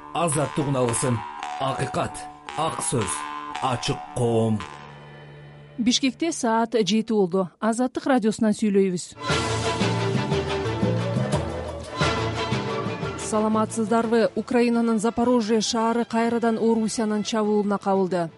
азаттык алсын, акыйкат, ак сөз, ачык коом. Бишкекте саат 7 болду. Азаттык радиосунан сүйлөйбүз. Саламатсыздарбы? Украинанын Запорожье шаары кайрадан Орусиянын чабуулуна кабылды.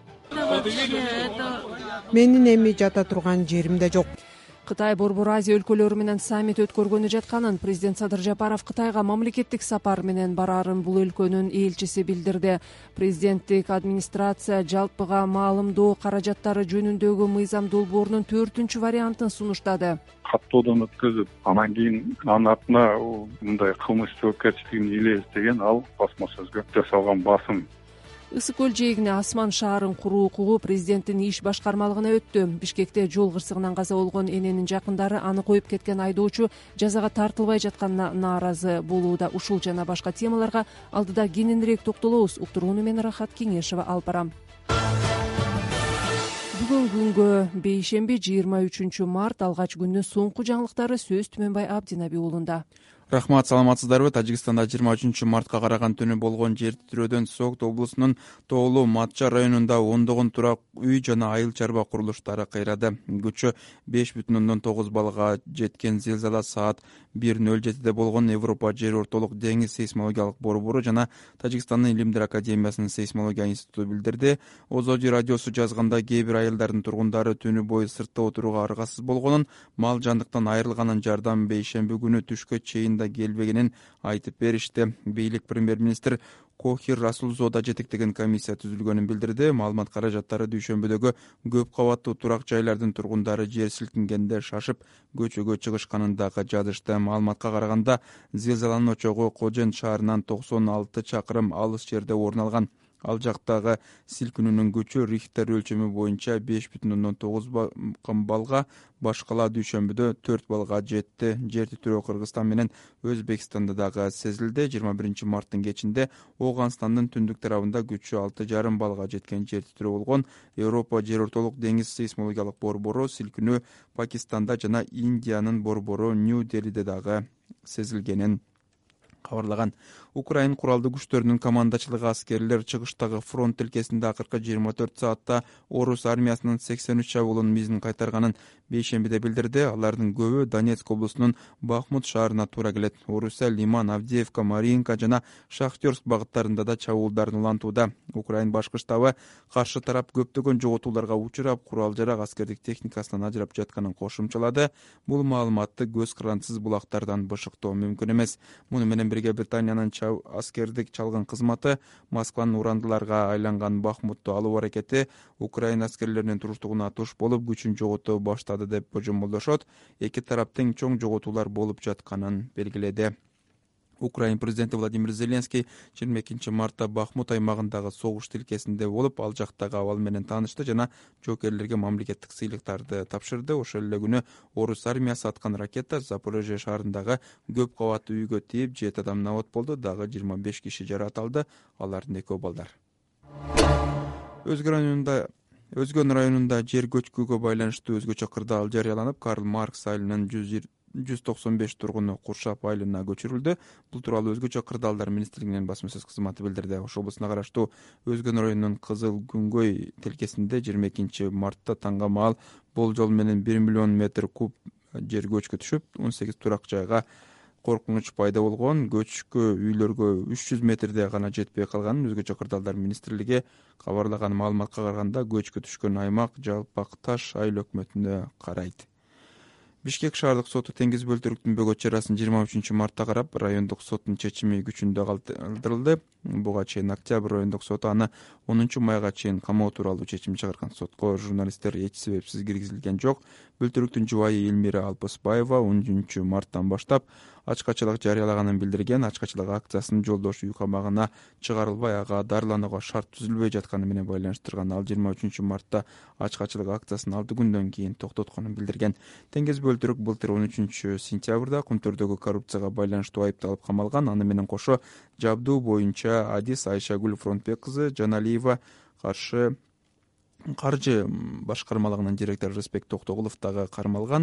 Менин эми жата турган жеримде жок. Кытай Борбор Азия өлкөлөрү менен саммит өткөргөнү жатканын президент Садыр Жапаров Кытайга мамлекеттик сапар менен барарын бул өлкөнүн элчиси билдирди. Президенттик администрация жалпыга маалымдоо каражаттары жөнүндөгү мыйзам долбоорунун 4-чү вариантын сунуштады. Каттоодон өткөзүп, анан кийин анын артына мындай кылмыш жоопкерчилигин ээлейбиз деген ал басма сөзгө жасалган басым. Ысык көл жээгине асман шаарын куруу укугу президенттин иш башкармалыгына өттү. Бишкекте жол кырсыгынан каза болгон эненин жакындары аны коюп кеткен айдоочу жазага тартылбай жатканына нааразы болууда. Ушул жана башка темаларга алдыда кененирээк токтолобуз. Уктурууну мен Рахат Кеңешева алып барам. Бүгүн күнгө бейшемби 23 март алгач күндүн соңку жаңылыктары сөз Түмөнбай Абдинаби уулунда. Рахмат, саламатсыздарбы? Тажикстанда 23 мартка караган түнү болгон жер титирөөдөн Согд облусунун Тоолу Матча районунда ондогон турак үй жана айыл чарба курулуштары кыйрады. Күчү 5,9 баллга жеткен зилзала саат 1:07 болгон. Европа жер ортолук деңиз сейсмологиялык борбору жана Тажикстандын Илимдер академиясынын сейсмология институту билдирди. Озоди радиосу жазганда кээ бир айылдардын тургундары түнү бою сыртта отурууга аргасыз болгонун, мал жандыктан айрылганын, жардам бейшемби күнү түшкө чейин келбегенин айтып беришти. Бийлик премьер-министр Кохир Расулзода жетектеген комиссия түзүлгөнүн билдирди. Маалымат каражаттары дүйшөмбүдөгү көп кабаттуу турак жайлардын тургундары жер силкингенде шашып көчөгө чыгышканын дагы жазышты. Маалыматка караганда зилзаланын очогу Кожен шаарынан 96 чакырым алыс жерде орун алган. Ал жактагы силкинүүнүн күчү Рихтер өлчөмү боюнча 5,9 баллга, башкала дүйшөмбүдө 4 баллга жетти. Жер титирөө Кыргызстан менен Өзбекстанда дагы сезилди. 21 марттын кечинде Ооганстандын түндүк тарабында күчү 6,5 баллга жеткен жер титирөө болгон. Европа жер ортолук деңиз сейсмологиялык борбору силкинүү Пакистанда жана Индиянын борбору Нью-Делиде дагы сезилгенин кабарлаган. Украин куралдуу күчтөрүнүн командачылыгы аскерлер чыгыштагы фронт тилкесинде акыркы 24 саатта Орус армиясынын 83 чабуулунун мизин кайтарганын бейшембиде билдирди. Алардын көбү Донецк облусунун Бахмут шаарына туура келет. Орусия, Лиман, Авдеевка, Маринка жана Шахтерск багыттарында да чабуулдарын улантууда. Украин башкы штабы каршы тарап көптөгөн жоготууларга учурап, курал-жарак аскердик техникасынан ажырап жатканын кошумчалады. Бул маалыматты көз карандысыз булактардан бышыктоо мүмкүн эмес. Муну менен бирге Британиянын аскердик чалгын кызматы Москванын урандыларга айланган Бахмутту алуу аракети Украин аскерлеринин туруштугуна туш болуп, күчүн жогото баштады деп божомолдошот. Эки тараптын чоң жоготуулар болуп жатканын белгиледи. Украин президенти Владимир Зеленский 22 мартта Бахмут аймагындагы согуш тилкесинде болуп, ал жактагы абал менен таанышты жана жоокерлерге мамлекеттик сыйлыктарды тапшырды. Ошол эле күнү Орус армиясы аткан ракета Запорожье шаарындагы көп кабаттуу үйгө тийип, 7 адам набат болду, дагы 25 киши жаракат алды. Алардын экөө балдар. Өзгөн районунда жер көчкүгө байланыштуу өзгөчө кырдаал жарыяланып, Карл Маркс айылынын 195 тургуну Куршап айылына көчүрүлдү. Бул тууралуу өзгөчө кырдаалдар министрлигинин басма сөз кызматы билдирди. Ош облусуна караштуу Өзгөн районунун Кызыл Күнгөй тилкесинде 22 мартта таңга маал болжол менен 1 миллион метр куб жер көчкү түшүп, 18 турак жайга коркунуч пайда болгон. Көчкү үйлөргө 300 метрде гана жетпей калганын өзгөчө кырдаалдар министрлиги кабарлаган. Маалыматка караганда көчкү түшкөн аймак Жалпак Таш айыл өкмөтүнө карайт. Бишкек шаардык соту Теңиз бөлтүрүктүн бөгөт чарасын 23 мартта карап, райондук соттун чечими күчүндө калтырылды. Буга чейин Октябрь райондук соту аны 10 майга чейин камоо тууралуу чечим чыгарган. Сотко журналисттер эч себепсиз киргизилген жок. Бөлтүрүктүн жубайы Элмира Алпысбаева 10 марттан баштап ачкачылык жарыялаганын билдирген. Ачкачылык акциясынын жолдошу үй камагына чыгарылбай, ага дарыланууга шарт түзүлбөй жатканы менен байланыштырган. Ал 23 мартта ачкачылык акциясын 6 күндөн кийин токтотконун билдирген. Теңиз бөлтүрүк былтыр 13 сентябрда Кумтөрдөгү коррупцияга байланыштуу айыпталып камалган. Аны менен кошо жабдуу боюнча Адис Айшагүл Фронтбек кызы Жаналиева каршы каржы башкармалыгынын директору Рыспек Токтогулов дагы кармалган.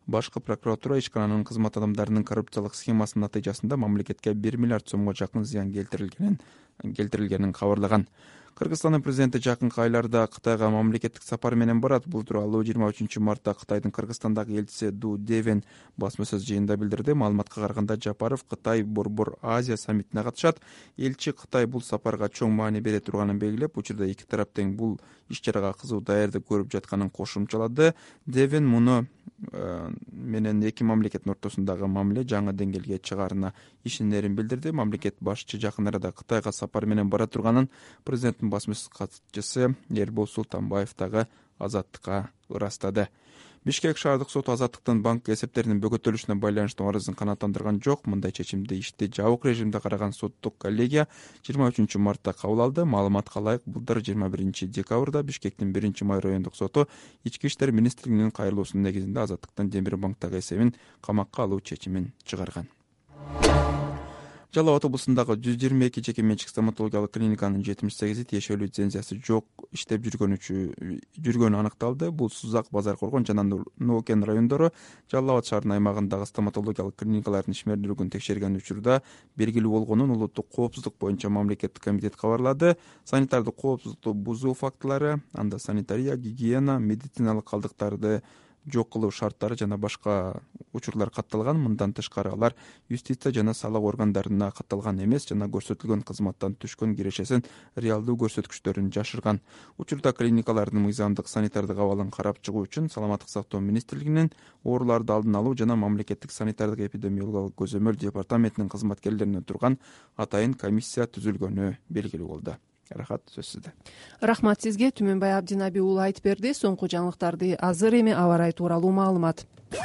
Башкы прокуратура ишкананын кызмат адамдарынын коррупциялык схемасынын натыйжасында мамлекетке 1 миллиард сомго жакын зыян келтирилгенин кабарлаган. Кыргызстандын президенти жакынкы айларда Кытайга мамлекеттик сапар менен барат. Бул тууралуу 23 мартта Кытайдын Кыргызстандагы элчиси Ду Девен басма-сөз жыйынында билдирди. Маалыматка караганда Жапаров Кытай Борбор Азия саммитине катышат. Элчи Кытай бул сапарга чоң маани бере турганын белгилеп, учурда эки тарап тең бул иш-чарага кызуу даярдык көрүп жатканын кошумчалады. Девен муну менен эки мамлекеттин ортосундагы мамиле жаңы деңгээлге чыгаарына ишенерин билдирди. Мамлекет башчы жакын арада Кытайга сапар менен бара турганын президенттин басма-сөз катчысы Элбол Султанбаев дагы Азаттыкка ырастады. Бишкек шаардык соту Азаттыктын банк эсептеринин бөгөтүлүшүнө байланыштуу арызын канааттандырган жок. Мындай чечимди ишти жабык режимде караган соттук коллегия 23 мартта кабыл алды. Маалыматка ылайык, былтыр 21 декабрда Бишкектин 1 май райондук соту Ички иштер министрлигинин кайрылуусунун негизинде Азаттыктын Демир банктагы эсебин камакка алуу чечимин чыгарган. Жалал Абад облусундагы 122 жеке менчик стоматологиялык клиниканын 78 тиешелүү лицензиясы жок иштеп жүргөнү аныкталды. Бул Сузак, Базар Коргон жана Ноокен райондору Жалал Абад шаарынын аймагындагы стоматологиялык клиникалардын ишмерлүүлүгүн текшерген учурда белгилүү болгонун улуттук коопсуздук боюнча мамлекеттик комитет кабарлады. Санитардык коопсуздукту бузуу фактылары, анда санитария, гигиена, медициналык калдыктарды жок кылуу шарттары жана башка учурлар катталган. Мындан тышкары алар юстиция жана салык органдарына катталган эмес жана көрсөтүлгөн кызматтан түшкөн кирешесин реалдуу көрсөткүчтөрүн жашырган. Учурда клиникалардын мыйзамдык санитардык абалын карап чыгуу үчүн Саламаттык сактоо министрлигинин ооруларды алдын алуу жана мамлекеттик санитардык эпидемиологиялык көзөмөл департаментинин кызматкерлеринен турган атайын комиссия түзүлгөнү белгилүү болду. Рахат, сөз сизде. Рахмат сизге. Түмөнбай Абдинаби уулу айтып берди. Соңку жаңылыктарды азыр эми аба ырайы тууралуу маалымат.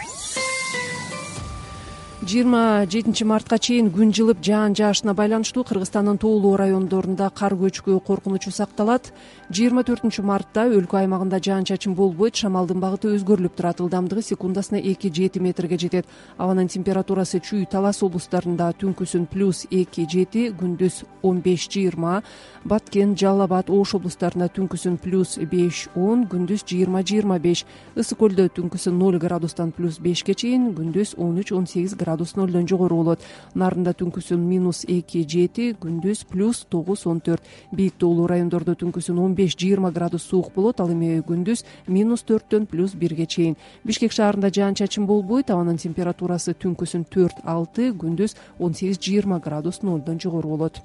27 мартка чейин күн жылып жаан жаашына байланыштуу Кыргызстандын тоолуу райондорунда кар көчкү коркунучу сакталат. 24 мартта өлкө аймагында жаан-чачын болбойт, шамалдын багыты өзгөрүлүп турат. Ылдамдыгы секундасына 2-7 метрге жетет. Абанын температурасы Чүй, Талас облустарында түнкүсүн +2-7, күндүз 15-20, Баткен, Жалал Абад, Ош облустарында түнкүсүн +5-10, күндүз 20-25, Ысык көлдө түнкүсүн 0 градустан +5ке чейин, күндүз 13-18 градус нолдон жогору болот. Нарында түнкүсүн -2-7, күндүз +9-14. Бийик тоолуу райондордо түнкүсүн 15-20 градус суук болот, ал эми күндүз -4төн +1ге чейин. Бишкек шаарында жаан-чачын болбойт, абанын температурасы түнкүсүн 4-6, күндүз 18-20 градус нолдон жогору болот.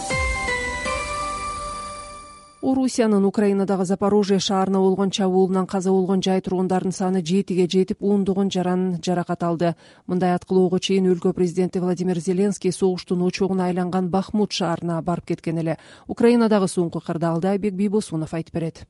Орусиянын Украинадагы Запорожье шаарына болгон чабуулунан каза болгон жай тургундардын саны 7ге жетип, ондогон жаран жаракат алды. Мындай аткылоого чейин өлкө президенти Владимир Зеленский согуштун очогуна айланган Бахмут шаарына барып кеткен эле. Украинадагы соңку кырдаалды Айбек Бийбосунов айтып берет.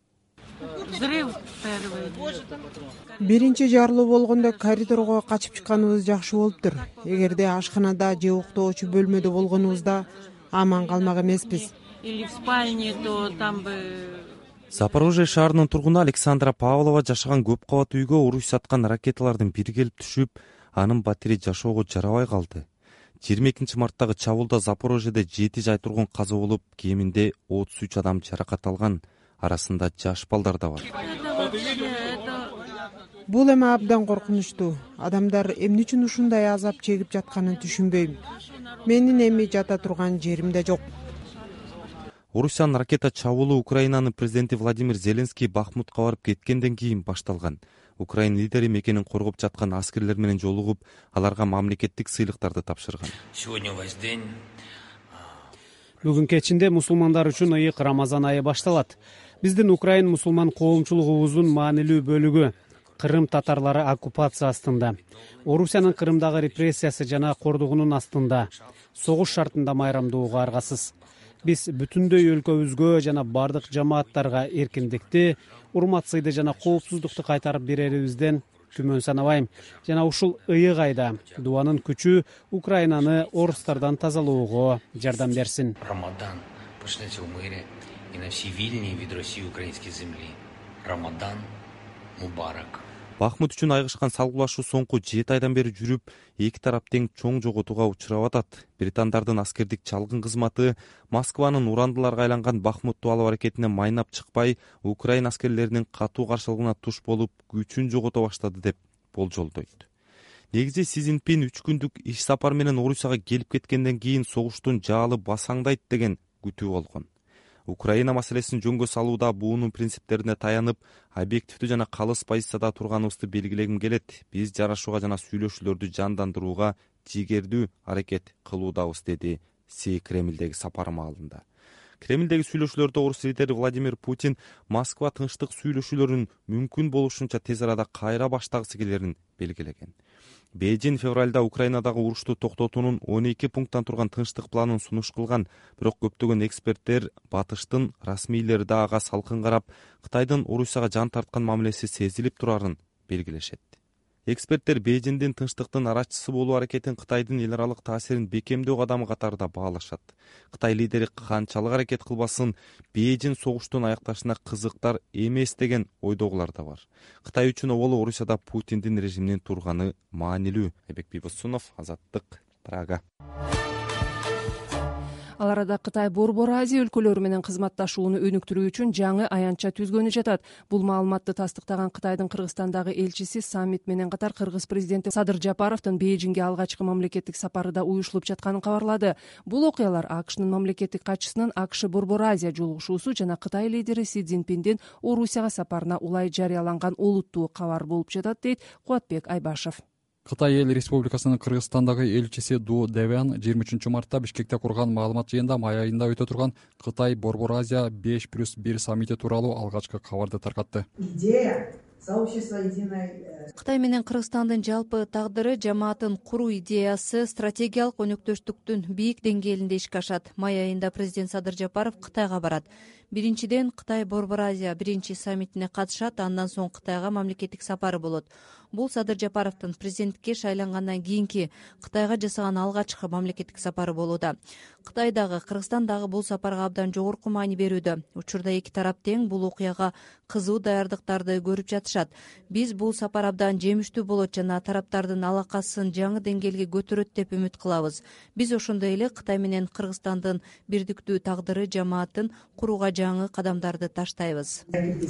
Биринчи жарылуу болгондо коридорго качып чыкканыбыз жакшы болуптур. Эгерде ашканада же уктоочу бөлмөдө болгонубузда аман калмак эмеспиз. Или в спальне, то там бы... Запорожье шаарынын тургуну Александра Павлова жашаган көп кабат үйгө уруш аткан ракеталардын бири келип түшүп, анын батири жашоого жарабай калды. 22 марттагы чабуулда Запорожьеде 7 жай тургун каза болуп, кеминде 33 адам жаракат алган, арасында жаш балдар да бар. Бул эми абдан коркунучтуу. Адамдар эмне үчүн ушундай азап чегип жатканын түшүнбөйм. Менин эми жата турган жерим да жок. Орусиянын ракета чабуулу Украинанын президенти Владимир Зеленский Бахмутка барып кеткенден кийин башталган. Украин лидери мекенин коргоп жаткан аскерлер менен жолугуп, аларга мамлекеттик сыйлыктарды тапшырган. Бүгүн кечинде мусулмандар үчүн ыйык Рамазан айы башталат. Биздин Украин мусулман коомчулугубуздун маанилүү бөлүгү. Кырым татарлары оккупация астында. Орусиянын Кырымдагы репрессиясы жана кордугунун астында. Согуш шартында майрамдоого аргасыз. Биз бүтүндөй өлкөбүзгө жана бардык жамааттарга эркиндикти, урмат сыйды жана коопсуздукту кайтарып берерибизден күмөн санабайм. Жана ушул ыйык айда дуанын күчү Украинаны орустардан тазалоого жардам берсин. Рамадан почнется в мире и на всей вильне вид России украинской земли. Рамадан мубарак. Бахмут үчүн айгышкан салгылашуу соңку 7 айдан бери жүрүп, эки тарап тең чоң жоготууга учурап атат. Британдардын аскердик чалгын кызматы Москванын урандыларга айланган Бахмутту алуу аракетине майнап чыкпай, Украин аскерлеринин катуу каршылыгына туш болуп, күчүн жогото баштады деп болжолдойт. негизи Си Цзиньпин 3 күндүк иш сапар менен Орусияга келип кеткенден кийин согуштун жаалы басаңдайт деген күтүү болгон. Украина маселесин жөнгө салууда буунун принциптерине таянып, объективдүү жана калыс позицияда турганыбызды белгилегим келет. Биз жарашууга жана сүйлөшүүлөрдү жандандырууга жигердүү аракет кылуудабыз, деди Си Кремлдеги сапары маалында. Кремлдеги сүйлөшүүлөрдө орус лидери Владимир Путин Москва тынчтык сүйлөшүүлөрүн мүмкүн болушунча тез арада кайра баштагысы келерин белгилеген. Бейжин февралда Украинадагы урушту токтотуунун 12 пункттан турган тынчтык планын сунуш кылган, бирок көптөгөн эксперттер батыштын расмийлери да ага салкын карап, Кытайдын Орусияга жан тарткан мамилеси сезилип турарын белгилешет. Эксперттер Бейжиндин тынчтыктын араччысы болуу аракетин Кытайдын эл аралык таасирин бекемдөө кадамы катарында баалашат. Кытай лидери канчалык аракет кылбасын, Бейжин согуштун аякташына кызыктар эмес деген ойдогулар да бар. Кытай үчүн оболу Орусияда Путиндин режиминин турганы маанилүү. Айбек Бибосунов, Азаттык, Прага. Ал арада Кытай Борбор Азия өлкөлөрү менен кызматташууну өнүктүрүү үчүн жаңы аянтча түзгөнү жатат. Бул маалыматты тастыктаган Кытайдын Кыргызстандагы элчиси саммит менен катар Кыргыз президенти Садыр Жапаровдун Бейжиңге алгачкы мамлекеттик сапары да уюшулуп жатканын кабарлады. Бул окуялар АКШнын мамлекеттик катчысынын АКШ Борбор Азия жолугушуусу жана Кытай лидери Си Цзиньпиндин Орусияга сапарына улай жарыяланган олуттуу кабар болуп жатат, дейт Кубатбек Айбашев. Кытай эл республикасынын Кыргызстандагы элчиси Ду Девян 23-мартта Бишкекте курган маалымат жыйынында май айында өтө турган Кытай Борбор Азия 5+1 саммити тууралуу алгачкы кабарды таркатты. Кытай менен Кыргызстандын жалпы тагдыры жамаатын куруу идеясы стратегиялык өнөктөштүктүн бийик деңгээлинде ишке ашат. Май айында президент Садыр Жапаров Кытайга барат. Биринчиден Кытай Борбор Азия биринчи саммитине катышат, андан соң Кытайга мамлекеттик сапары болот. Бул Садыр Жапаровдун президентке шайлангандан кийинки Кытайга жасаган алгачкы мамлекеттик сапары болууда. Кытай дагы, Кыргызстан дагы бул сапарга абдан жогорку маани берүүдө. Учурда эки тарап тең бул окуяга кызуу даярдыктарды көрүп жатышат. Биз бул сапар абдан жемиштүү болот жана тараптардын алакасын жаңы деңгээлге көтөрөт деп үмүт кылабыз. Биз ошондой эле Кытай менен Кыргызстандын бирдиктүү тагдыры жамаатын курууга жаңы кадамдарды таштайбыз.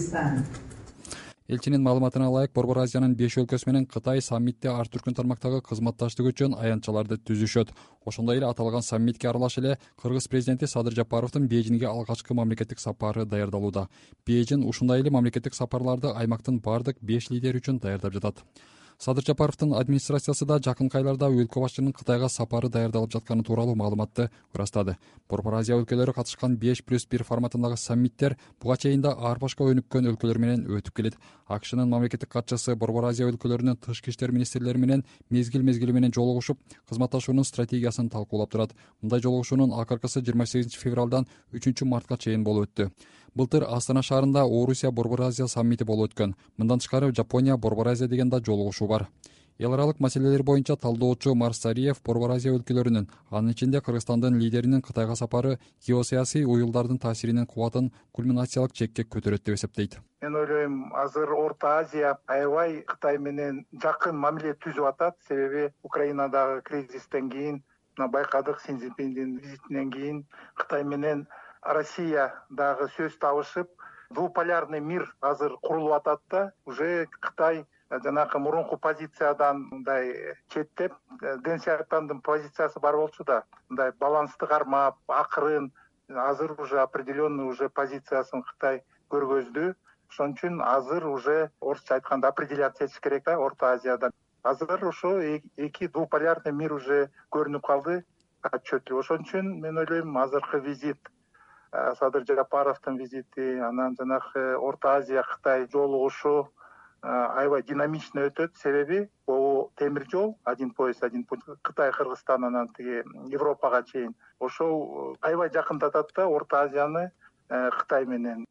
Элчинин маалыматына ылайык, Борбор Азиянын 5 өлкөсү менен Кытай саммитте ар түркүн тармактагы кызматташтык үчүн аянтчаларды түзүшөт. Ошондой эле аталган саммитке аралаш эле Кыргыз президенти Садыр Жапаровдун Бейжиңге алгачкы мамлекеттик сапары даярдалууда. Бейжин ушундай эле мамлекеттик сапарларды аймактын бардык 5 лидери үчүн даярдап жатат. Садыр Жапаровдун администрациясы да жакынкы айларда өлкө башчынын Кытайга сапары даярдалып жатканы тууралуу маалыматты ырастады. Борбор Азия өлкөлөрү катышкан 5+1 форматындагы саммиттер буга чейин да ар башка өнүккөн өлкөлөр менен өтүп келет. АКШнын мамлекеттик катчысы Борбор Азия өлкөлөрүнүн тышкы иштер министрлери менен мезгил менен жолугушуп, кызматташуунун стратегиясын талкуулап турат. Мындай жолугушуунун акыркысы 28 февралдан 3 мартка чейин болуп өттү. Былтыр Астана шаарында Орусия Борбор Азия саммити болуп өткөн. Мындан тышкары Жапония Борбор Азия деген да жолугушуу бар. Эл аралык маселелер боюнча талдоочу Марсариев Борбор Азия өлкөлөрүнүн, анын ичинде Кыргызстандын лидеринин Кытайга сапары геосаясий уюлдардын таасиринин кубатын кульминациялык чекке көтөрөт деп эсептейт. Мен ойлойм, азыр Орто Азия аябай Кытай менен жакын мамиле түзүп атат. Себеби Украинадагы кризистен кийин, байкадык Си Цзиньпиндин визитинен кийин Кытай менен Россия дагы сөз табышып, двуполярный мир азыр курулуп атат да, уже Кытай жанакы мурунку позициядан мындай четтеп, Дэн Сяопиндин позициясы бар болчу да, мындай балансты кармап, акырын, азыр уже определенный уже позициясын Кытай көргөздү. Ошон үчүн азыр уже орусча айтканда определяться этиш керек да Орто Азияда. Азыр ошо эки двуполярный мир уже көрүнүп калды отчетливо. Ошон үчүн мен ойлойм, азыркы визит, Садыр Жапаровдун визити, анан жанагы Орто Азия Кытай жолугушуу аябай динамично өтөт. Себеби бул темир жол, один поезд, один путь, Кытай, Кыргызстан, анан тиги Европага чейин. Ошол аябай жакындатат да Орто Азияны Кытай менен.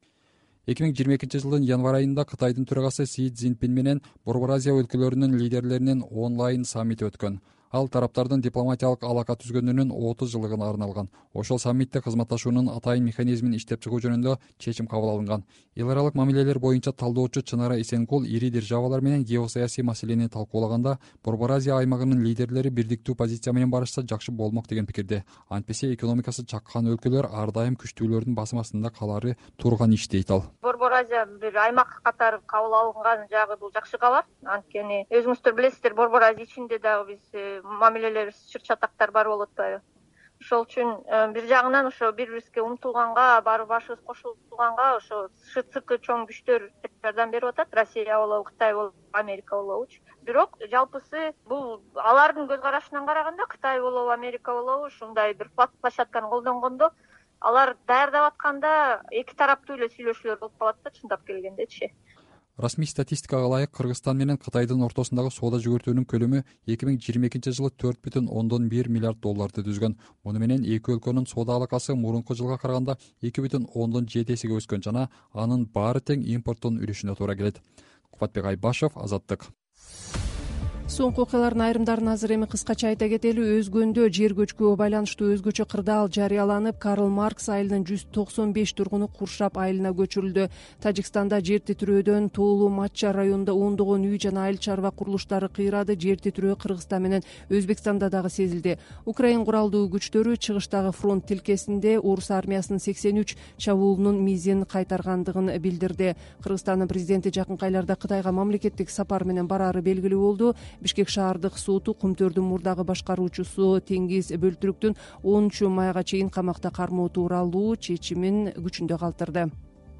2022 январь айында Кытайдын төрагасы Си Цзиньпин менен Борбор Азия өлкөлөрүнүн лидерлеринин онлайн саммити өткөн. Ал тараптардын дипломатиялык алака түзгөнүнүн 30 жылдыгына арналган. Ошол саммитте кызматташуунун атайын механизмин иштеп чыгуу жөнүндө чечим кабыл алынган. Эл аралык мамилелер боюнча талдоочу Чынара Исенкул ири державалар менен геосаясий маселени талкуулаганда Борбор Азия аймагынын лидерлери бирдиктүү позиция менен барышса жакшы болмок деген пикирде. Антпесе экономикасы чаккан өлкөлөр ар дайым күчтүүлөрдүн басым астында калары турган иш дейт ал. Борбор Азия бир аймак катары кабыл алынган жагы бул жакшы кабар. Анткени өзүңүздөр билесиздер, Борбор Азия ичинде дагы биз мамилелерибиз чыр чатактар бар болуп атпайбы? Ошол үчүн бир жагынан ошо бири-бирибизге умтулганга, баары башыбыз кошулганга ошо ШЦК чоң күчтөр жардам берип атат. Россия болобу, Кытай болобу, Америка болобучу. Бирок жалпысы бул алардын көз карашынан караганда Кытай болобу, Америка болобу ушундай бир площадканы колдонгондо алар даярдап атканда эки тараптуу эле сүйлөшүүлөр болуп калат да, чындап келгендечи. Расмий статистикага ылайык Кыргызстан менен Кытайдын ортосундагы соода жүгүртүүнүн көлөмү 2022 жылы 4,1 миллиард долларды түзгөн. Муну менен эки өлкөнүн соода алакасы мурунку жылга караганда 2,7 эсеге өскөн жана анын баары тең импорттун үлүшүнө туура келет. Кубатбек Айбашев, Азаттык. Соңку окуялардын айрымдарын азыр эми кыскача айта кетели. Өзгөндө жер көчкүгө байланыштуу өзгөчө кырдаал жарыяланып, Карл Маркс айылынын 195 тургуну Куршап айылына көчүрүлдү. Тажикстанда жер титирөөдөн тоолуу Матча районунда ондогон үй жана айыл чарба курулуштары кыйрады. Жер титирөө Кыргызстан менен Өзбекстанда дагы сезилди. Украин куралдуу күчтөрү чыгыштагы фронт тилкесинде орус армиясынын 83 чабуулунун мизин кайтаргандыгын билдирди. Кыргызстандын президенти жакынкы айларда Кытайга мамлекеттик сапар менен барары белгилүү болду. Бишкек шаардык соту Кумтөрдүн мурдагы башкаруучусу Теңиз Бөлтүрүктүн 10 майга чейин камакта кармоо тууралуу чечимин күчүндө калтырды.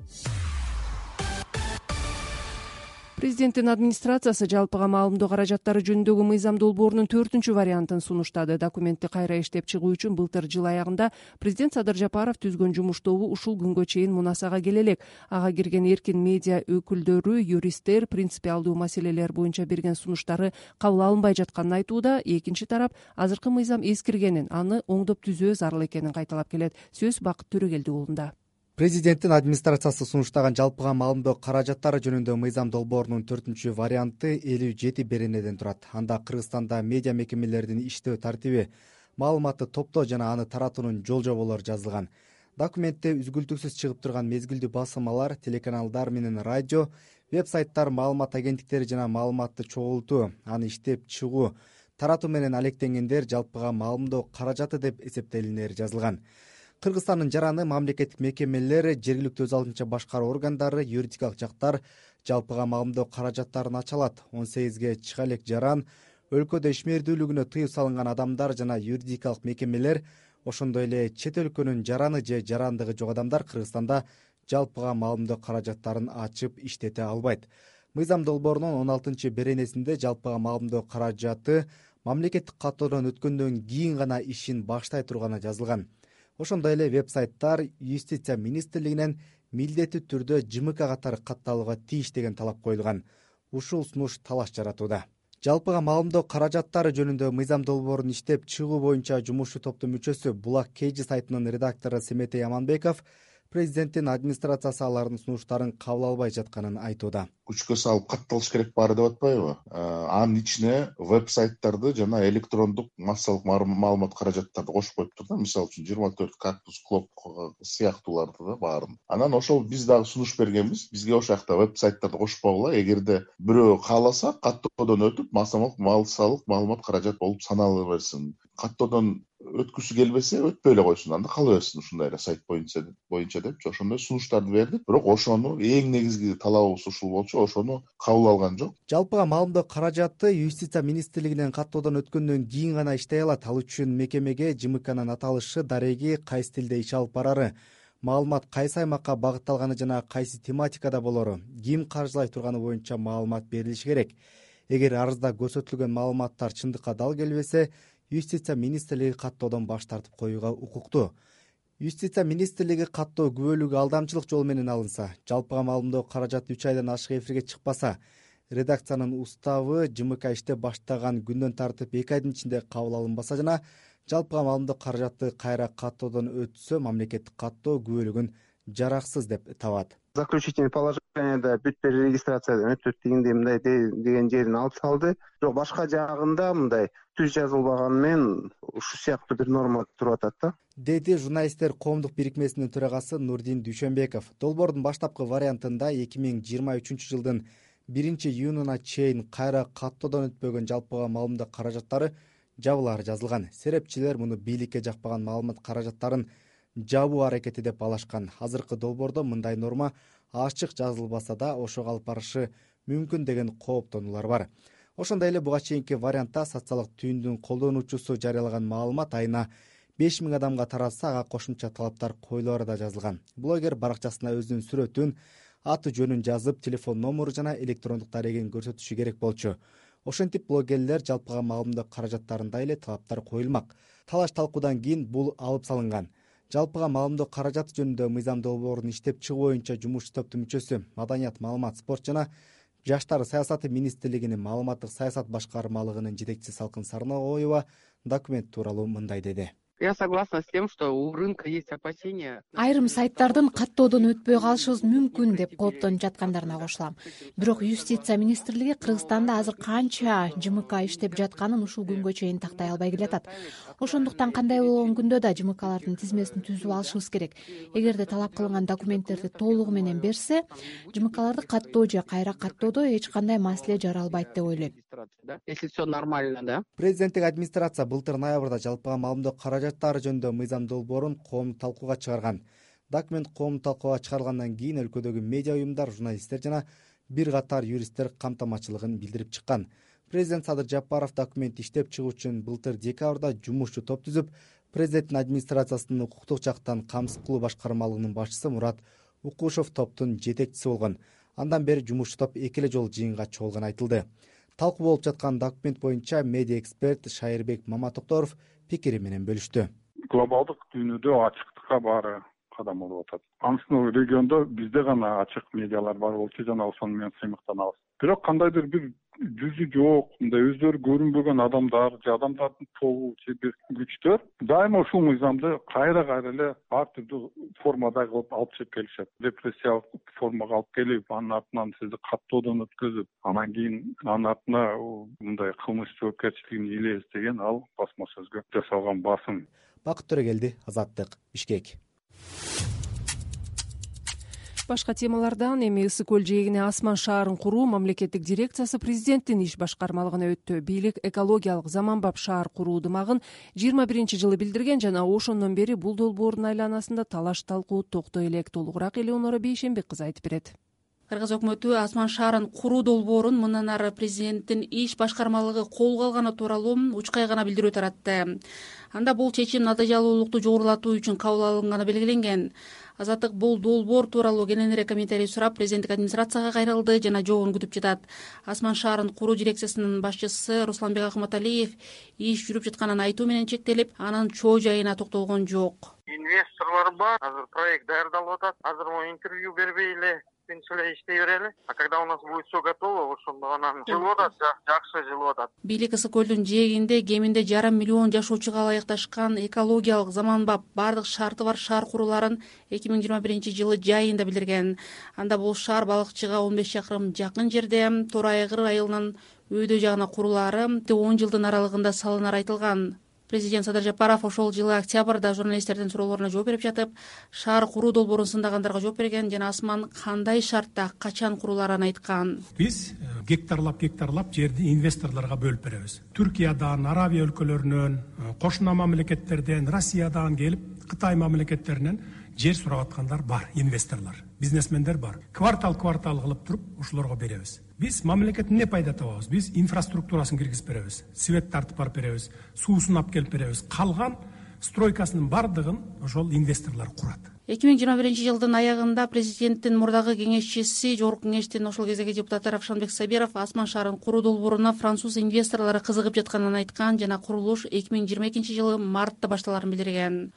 Президенттин администрациясы жалпыга маалымдоо каражаттары жөнүндөгү мыйзам долбоорунун 4 вариантын сунуштады. Документти кайра иштеп чыгуу үчүн былтыр жыл аягында президент Садыр Жапаров түзгөн жумуш тобу ушул күнгө чейин Мунасага келе элек. Ага кирген эркин медиа өкүлдөрү, юристтер принципиалдуу маселелер боюнча берген сунуштары кабыл алынбай жатканын айтууда. Экинчи тарап азыркы мыйзам эскиргенин, аны оңдоп түзөө зарыл экенин кайталап келет. Сөз Бакыт Төрөгелди уулунда. Президенттин администрациясы сунуштаган жалпыга маалымдоо каражаттары жөнүндө мыйзам долбоорунун 4 варианты 57 беренеден турат. Анда Кыргызстанда медиа мекемелердин иштөө тартиби, маалыматты топтоо жана аны таратуунун жол жоболору жазылган. Документте үзгүлтүксүз чыгып турган мезгилдүү басылмалар, телеканалдар менен радио, веб-сайттар, маалымат агенттиктери жана маалыматты чогултуу, аны иштеп чыгуу, таратуу менен алектенгендер жалпыга маалымдоо каражаты деп эсептелинери жазылган. Кыргызстандын жараны мамлекеттик мекемелер, жергиликтүү өз алдынча башкаруу органдары, юридикалык жактар жалпыга маалымдоо каражаттарын ача алат. 18ге чыга элек жаран, өлкөдө ишмердүүлүгүнө тыюу салынган адамдар жана юридикалык мекемелер, ошондой эле чет өлкөнүн жараны же жарандыгы жок адамдар Кыргызстанда жалпыга маалымдоо каражаттарын ачып иштете албайт. Мыйзам долбоорунун 16 беренесинде жалпыга маалымдоо каражаты мамлекеттик каттоодон өткөндөн кийин гана ишин баштай турганы жазылган. Ошондой эле веб-сайттар Юстиция министрлигинен милдеттүү түрдө ЖМК катары катталууга тийиш деген талап коюлган. Ушул сунуш талаш жаратууда. Жалпыга маалымдоо каражаттары жөнүндө мыйзам долбоорун иштеп чыгуу боюнча жумушчу топтун мүчөсү Булак Кejи сайтынын редактору Семетей Аманбеков президенттин администрациясы алардын сунуштарын кабыл албай жатканын айтууда. Күчкө салып катталыш керек баары деп атпайбы? Анын ичине веб-сайттарды жана электрондук массалык маалымат каражаттарды кошуп коюптур да. Мисалы үчүн 24 кактус клуб сыяктууларды да баарын. Анан ошол биз дагы сунуш бергенбиз. Бизге ошол жакта веб-сайттарды кошпогула, эгерде бирөө кааласа каттоодон өтүп массалык маалымат каражат болуп санала берсин. Каттоодон өткүсү келбесе өтпөй эле койсун, анда кала берсин ушундай эле сайт боюнча деп ошондой сунуштарды бердик. Бирок ошону эң негизги талабыбыз ушул болчу, ошону кабыл алган жок. Жалпыга маалымдоо каражаты Юстиция министрлигинен каттоодон өткөндөн кийин гана иштей алат. Ал үчүн мекемеге ЖМКнын аталышы, дареги, кайсы тилде иш алып барары, маалымат кайсы аймакка багытталганы жана кайсы тематикада болору, ким каржылай турганы боюнча маалымат берилиши керек. Эгер арызда көрсөтүлгөн маалыматтар чындыкка дал келбесе, Юстиция министрлиги каттоодон баш тартып коюуга укуктуу. Юстиция министрлиги каттоо күбөлүгү алдамчылык жол менен алынса, жалпыга маалымдоо каражаты 3 айдан ашык эфирге чыкпаса, редакциянын уставы ЖМК иштеп баштаган күндөн тартып 2 айдын ичинде кабыл алынбаса жана жалпыга маалымдоо каражаты кайра каттоодон өтсө, мамлекеттик каттоо күбөлүгүн жараксыз деп табат. заключительный положенияда бүт бир регистрациядан өтөт дегендей мындай деген жерин алып салды. Бирок башка жагында мындай түз жазылбаган менен ушу сыяктуу бир норма туруп атат да, деди журналисттер коомдук бирикмесинин төрагасы Нурдин Дүйшөнбеков. Долбоордун баштапкы вариантында 2023 жылдын 1-июнуна чейин кайра каттоодон өтпөгөн жалпыга маалымдоо каражаттары жабылары жазылган. Серепчилер муну бийликке жакпаган маалымат каражаттарын жабуу аракети деп балашкан. Азыркы долбоордо мындай норма ачык жазылбаса да ошого алып барышы мүмкүн деген кооптонуулар бар. Ошондой эле буга чейинки вариантта социалдык түйүндүн колдонуучусу жарыялаган маалымат айына 5000 адамга таралса, ага кошумча талаптар коюлары да жазылган. Блогер баракчасына өзүнүн сүрөтүн, аты жөнүн жазып, телефон номуру жана электрондук дарегин көрсөтүшү керек болчу. Ошентип блогерлер жалпыга маалымдоо каражаттарында эле талаптар коюлмак. Талаш талкуудан кийин бул алып салынган. Жалпыга маалымдоо каражаты жөнүндө мыйзам долбоорун иштеп чыгуу боюнча жумушчу топтун мүчөсү, Маданият, маалымат, спорт жана Жаштар саясаты министрлигинин маалыматтык саясат башкармалыгынын жетекчиси Салкын Сарнагоева документ тууралуу мындай деди. Я согласна с тем, что у рынка есть опасения. Айрым сайттардын каттоодон өтпөй калышыбыз мүмкүн деп кооптонуп жаткандарына кошулам. Бирок юстиция министрлиги Кыргызстанда азыр канча ЖМК иштеп жатканын ушул күнгө чейин тактай албай келатат. Ошондуктан кандай болгон күндө да ЖМКлардын тизмесин түзүп алышыбыз керек. Эгерде талап кылынган документтерди толугу менен берсе, ЖМКларды каттоо же кайра каттоодо эч кандай маселе жаралбайт деп ойлойм. Если все нормально, да? Президенттик администрация былтыр ноябрда жалпыга маалымдоо каражаттары жөнүндө мыйзам долбоорун коомдук талкууга чыгарган. Документ коомдук талкууга чыгарылгандан кийин өлкөдөгү медиа уюмдар, журналисттер жана бир катар юристтер камтамачылыгын билдирип чыккан. Президент Садыр Жапаров документ иштеп чыгуу үчүн былтыр декабрда жумушчу топ түзүп, президенттин администрациясынын укуктук жактан камсыз кылуу башкармалыгынын башчысы Мурат Укушев топтун жетекчиси болгон. Андан бери жумушчу топ эки эле жолу жыйынга чогулганы айтылды. Талкуу болуп жаткан документ боюнча медиа эксперт Шайырбек Маматокторов пикири менен бөлүштү. Глобалдык дүйнөдө ачыктыкка баары кадам болуп атат. Анысынын региондо бизде гана ачык медиалар бар болчу, жана ошону менен сыймыктанабыз. Бирок кандайдыр бир жүзү жок, мындай өздөрү көрүнбөгөн адамдар же адамдардын тобу же бир күчтөр дайыма ушул мыйзамды кайра эле ар түрдүү формада кылып алып чыгып келишет. Репрессиялык формага алып келип, анын артынан сизди каттоодон өткөзүп, анан кийин анын артына мындай кылмыш жоопкерчилигин илебиз деген ал басма сөзгө жасалган басым. Бакыт Төрөгелди, Азаттык, Бишкек. Башка темалардан эми Ысык көл жээгине Асман шаарын куруу мамлекеттик дирекциясы президенттин иш башкармалыгына өттү. Бийлик экологиялык заманбап шаар куруу ымагын 21-жылы билдирген жана ошондон бери бул долбоордун айланасында талаш талкуу токтой элек. Толугураак Элеонора Бейшенбек кызы айтып берет. Кыргыз өкмөтү Асман шаарын куруу долбоорун мындан ары президенттин иш башкармалыгы колго алганы тууралуу учкай гана билдирүү таратты. Анда бул чечим натыйжалуулукту жогорулатуу үчүн кабыл алынганы белгиленген. Азаттык бул долбоор тууралуу кененирээк комментарий сурап, президенттик администрацияга кайрылды жана жообун күтүп жатат. Асман шаарын куруу дирекциясынын башчысы Русланбек Акматалиев иш жүрүп жатканын айтуу менен чектелип, анын чоо жайына токтолгон жок. Инвесторлор бар, азыр проект даярдалып атат. Азыр мы интервью бербей эле иштей берели. А когда у нас будет все готово, ошондо анан жылып атат, жакшы жылып атат. Бийлик Ысык көлдүн жээгинде кеминде 1,5 миллион жашоочуга ылайыкташкан экологиялык заманбап бардык шарты бар шаар куруларын 2021-жылы жайында билдирген. Анда бул шаар балыкчыга 15 чакырым жакын жерде, Тор Айгыр айылынын өйдө жагына курулары 10 жылдын аралыгында салынары айтылган. Президент Садыр Жапаров ошол жылы октябрда журналисттердин суроолоруна жооп берип жатып, шаар куруу долбоорун сындагандарга жооп берген жана Асман кандай шартта качан куруларын айткан. Биз гектарлап жерди инвесторлорго бөлүп беребиз. Түркиядан, Арабия өлкөлөрүнөн, кошуна мамлекеттерден, Россиядан келип, Кытай мамлекеттеринен жер сурап аткандар бар, инвесторлор, бизнесмендер бар. Квартал кылып туруп ошолорго беребиз. Биз мамлекеттин эмне пайда табабыз? Биз инфраструктурасын киргизип беребиз, свет тартып барып беребиз, суусун алып келип беребиз. Калган стройкасынын бардыгын ошол инвесторлор курат. 2021-жылдын аягында президенттин мурдагы кеңешчиси, жогорку кеңештин ошол кездеги депутаты Равшанбек Сабиров Асман шаарын куруу долбооруна француз инвесторлору кызыгып жатканын айткан жана курулуш 2022-жылы мартта башталарын билдирген.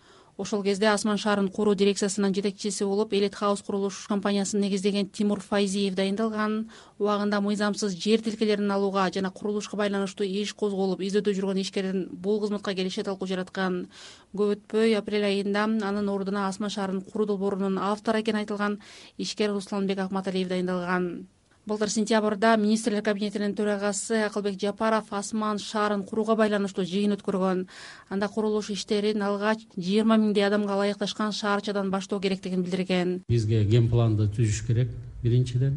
Ошол кезде Асман шаарын куруу дирекциясынын жетекчиси болуп Элит Хаус курулуш компаниясын негиздеген Тимур Файзиев дайындалган. Убагында мыйзамсыз жер тилкелерин алууга жана курулушка байланыштуу иш козголуп, издөөдө жүргөн ишкердин бул кызматка келиши талкуу жараткан. Көп өтпөй апрель айында анын ордуна Асман шаарын куруу долбоорунун автору экени айтылган ишкер Русланбек Акматалиев дайындалган. Былтыр сентябрда министрлер кабинетинин төрагасы Акылбек Жапаров Асман шаарын курууга байланыштуу жыйын өткөргөн. Анда курулуш иштерин алгач 20 миңдей адамга ылайыкташкан шаарчадан баштоо керектигин билдирген. Бизге генпланды түзүш керек. Биринчиден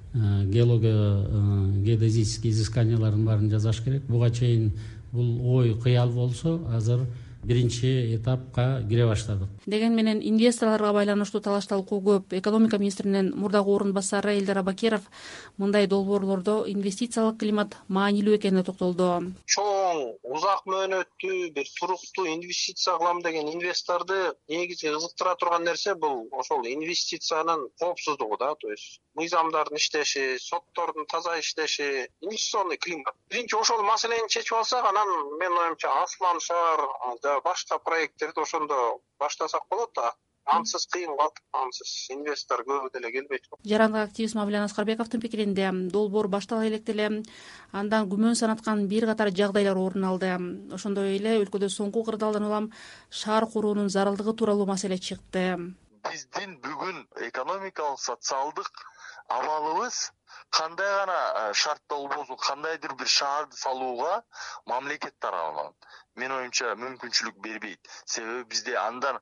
геодезический изысканиялардын баарын жасаш керек. Буга чейин бул ой кыял болсо, азыр биринчи этапка кире баштадык. Деген менен инвесторлорго байланыштуу талаш талкуу көп. Экономика министринин мурдагы орун басары Элдар Абакиров мындай долбоорлордо инвестициялык климат маанилүү экенине токтолду. Чоң, узак мөөнөттүү, бир туруктуу инвестиция кылам деген инвесторду негизи кызыктыра турган нерсе бул ошол инвестициянын коопсуздугу да, то есть мыйзамдардын иштеши, соттордун таза иштеши, инвестиционный климат. Биринчи ошол маселени чечип алсак, анан менин оюмча Асман шаар башка проекттерди ошондо баштасак болот да. Ансыз кыйын калат, ансыз инвестор көбү деле келбейт. Жарандык активист Мавлян Аскарбековдун пикиринде долбоор баштала электе эле андан күмөн санаткан бир катар жагдайлар орун алды. Ошондой эле өлкөдө соңку кырдаалдан улам шаар куруунун зарылдыгы тууралуу маселе чыкты. Биздин бүгүн экономикалык, социалдык абалыбыз кандай гана шартта болбосун, кандайдыр бир шаарды салууга мамлекет тарабынан менин оюмча мүмкүнчүлүк бербейт. Себеби бизде андан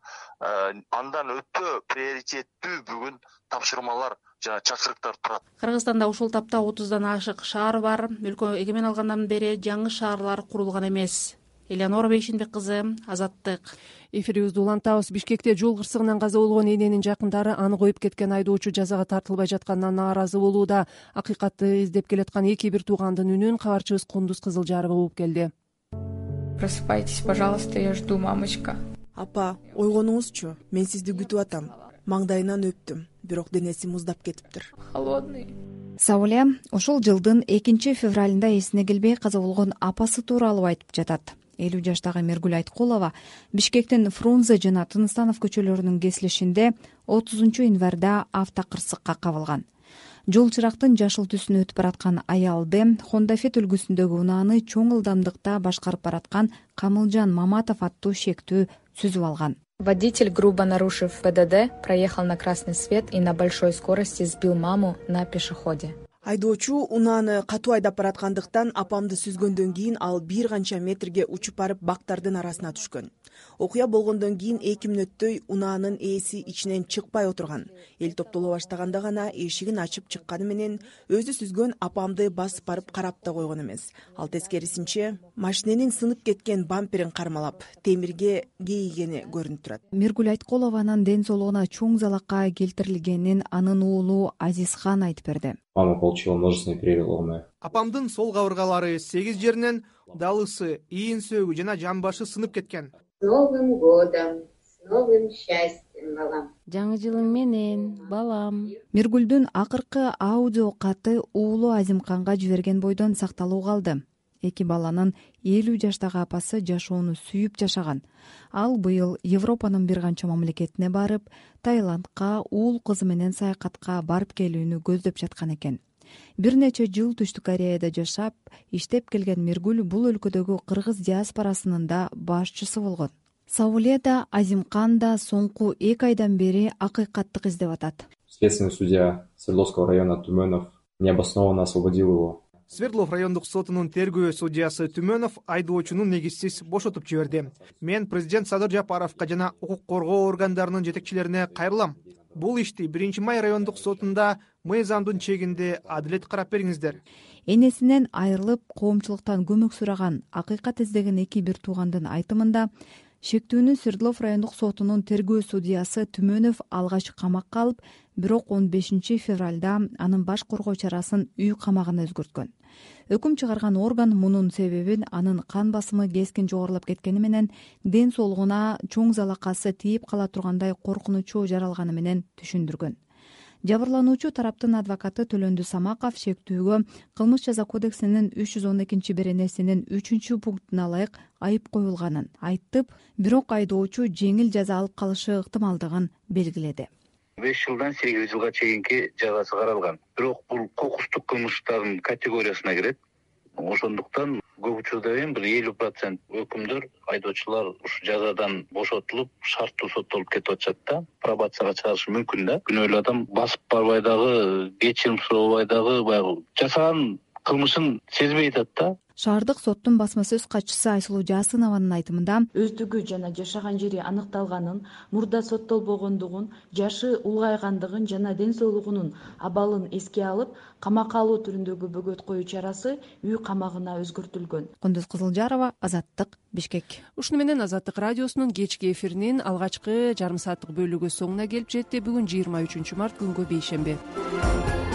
өтө приоритеттүү бүгүн тапшырмалар жана чакырыктар турат. Кыргызстанда ушул тапта 30дан ашык шаар бар. Өлкө эгемен алгандан бери жаңы шаарлар курулган эмес. Элеонора Бейшинбек кызы, Азаттык. Эфирибизди улантабыз. Бишкекте жол кырсыгынан каза болгон эненин жакындары аны коюп кеткен айдоочу жазага тартылбай жатканына нааразы болууда. Акыйкатты издеп келаткан эки бир туугандын үнүн кабарчыбыз Кундуз Кызылжарова угуп келди. Просыпайтесь, пожалуйста, я жду, мамочка. Апа, ойгонуңузчу, мен сизди күтүп атам. Маңдайынан өптүм, бирок денеси муздап кетиптир. Холодный. Сауле ошол жылдын 2 февралында эсине келбей каза болгон апасы тууралуу айтып жатат. 50 жаштагы Мергүл Айткулова Бишкектин Фрунзе жана Тыныстанов көчөлөрүнүн кесилишинде 30 январда автокырсыкка кабылган. Жол чырактын жашыл түсүн өтүп бараткан аялды Honda Fit үлгүсүндөгү унааны чоң ылдамдыкта башкарып бараткан Камылжан Маматов аттуу шектүү сүзүп алган. Водитель, грубо нарушив ПДД, проехал на красный свет и на большой скорости сбил маму на пешеходе. Айдоочу унааны катуу айдап бараткандыктан апамды сүзгөндөн кийин ал бир канча метрге учуп барып бактардын арасына түшкөн. Окуя болгондон кийин 2 мүнөттөй унаанын ээси ичинен чыкпай отурган. Эл топтоло баштаганда гана эшигин ачып чыкканы менен өзү сүзгөн апамды басып барып карап да койгон эмес. Ал тескерисинче машиненин сынып кеткен бамперин кармалап, темирге кейигени көрүнүп турат. Мергүл Айткулованын ден соолугуна чоң залака келтирилгенин анын уулу Азизхан айтып берди. Мама получила множественные переломы. Апамдын сол кабыргалары 8 жеринен далысы, ийин сөөгү жана жамбашы сынып кеткен. С Новым годом, с новым счастьем, балам. Жаңы жылың менен, балам. Мергүлдүн акыркы аудио каты уулу Азимканга жиберген бойдон сакталуу калды. Эки баланын 50 жаштагы апасы жашоону сүйүп жашаган. Ал быйыл Европанын бир канча мамлекетине барып, Таиландка уул кызы менен саякатка барып келүүнү көздөп жаткан экен. Бир нече жыл Түштүк Кореяда жашап, иштеп келген Мергүл бул өлкөдөгү кыргыз диаспорасынын да башчысы болгон. Сауле да Азимкан да соңку 2 айдан бери акыйкаттык издеп атат. Следственный судья Свердловского района Тумөнов необоснованно освободил его. Свердлов райондук сотунун тергөө судьясы Түмөнов айдоочуну негизсиз бошотуп жиберди. Мен президент Садыр Жапаровго жана укук коргоо органдарынын жетекчилерине кайрылам. Бул ишти 1 май райондук сотунда мыйзамдын чегинде адилет карап бериңиздер. Энесинен айрылып, коомчулуктан көмөк сураган акыйкат издеген эки бир туугандын айтымында шектүүнү Свердлов райондук сотунун тергөө судьясы Түмөнов алгач камакка алып, бирок 15 февралда анын баш коргоо чарасын үй камагына өзгөрткөн. Өкүм чыгарган орган мунун себебин анын кан басымы кескин жогорулап кеткени менен ден соолугуна чоң залакасы тийип кала тургандай коркунучу жаралганы менен түшүндүргөн. Жабырлануучу тараптын адвокаты Төлөндү Самаков шектүүгө кылмыш жаза кодексинин 312-беренесинин 3-пунктуна ылайык айып коюлганын айтып, бирок айдоочу жеңил жаза алып калышы ыктымалдыгын белгиледи. 5 жылдан 8 жылга чейинки жазасы каралган. Бирок бул кокустук кылмыштардын категориясына кирет. Ошондуктан көп учурда эми бир 50% өкүмдөр айдоочулар ушу жазадан бошотулуп, шарттуу соттолуп кетип атышат да, пробацияга чыгарышы мүмкүн да. Күнөөлүү адам басып барбай дагы, кечирим суробай дагы баягы жасаган кылмышын сезбей атат да. Шаардык соттун басма сөз катчысы Айсулуу Жасынованын айтымында өздүгү жана жашаган жери аныкталганын, мурда соттолбогондугун, жашы улгайгандыгын жана ден соолугунун абалын эске алып, камакка алуу түрүндөгү бөгөт коюу чарасы үй камагына өзгөртүлгөн. Кундуз Кызылжарова, Азаттык, Бишкек. Ушуну менен Азаттык радиосунун кечки эфиринин алгачкы жарым сааттык бөлүгү соңуна келип жетти. Бүгүн 23 март күнгө бейшемби.